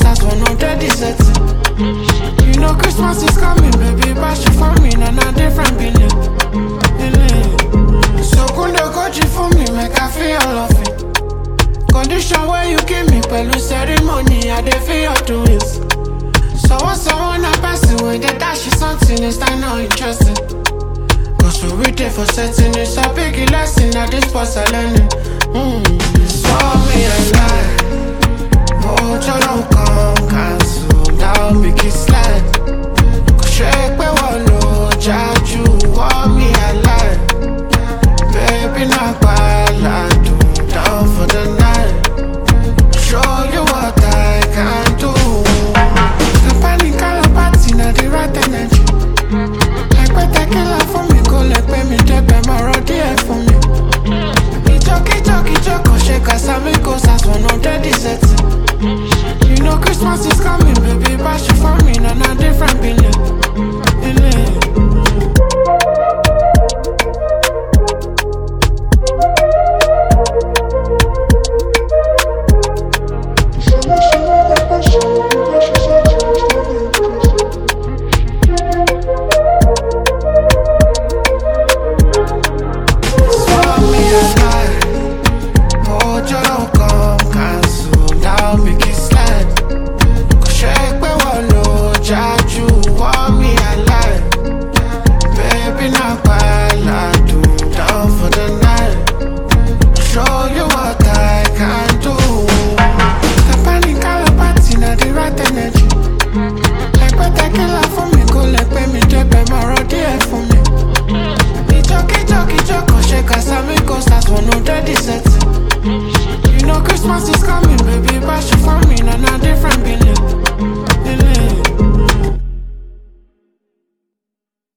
as one no dead set. You know Christmas is coming, baby, but she for me, and a different feeling. So kundo koji for me, make I feel love it. Condition where you give me, pelu ceremony, I dey feel your doings. So what's someone I pass away, they dash you something, it's not interesting. Cause we wait there for setting, it's a big lesson that this was a learning. So me a lie. Oh, you don't come cancel, now make it slide. Shake me one low, judge you, want me alive. Baby, not bad, I do, down for the night. Show you what I can do. The panic all about in the right energy. Like better killer for me, go like me, debe my road here for me. Ichok, shake us, I make us as one of the set. You know Christmas is coming, baby, but she for me, and a different feeling. Shake us, I make us as one of the